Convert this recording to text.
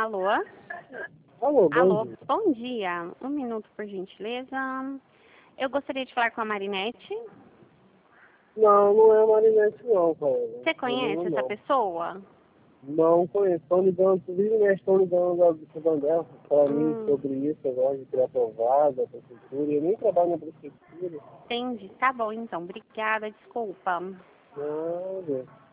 Alô? Alô, bom Alô, dia. bom dia. Um minuto, por gentileza. Eu gostaria de falar com a Marinete. Não, não é Marinete não, cara. Você conhece essa Não. pessoa? Não conheço. Estão ligando, estão ligando da Prefeitura para mim Hum, sobre isso agora, de ter aprovado a Prefeitura. Eu nem trabalho na Prefeitura. entendi. Tá bom, então. Obrigada, desculpa. Nada.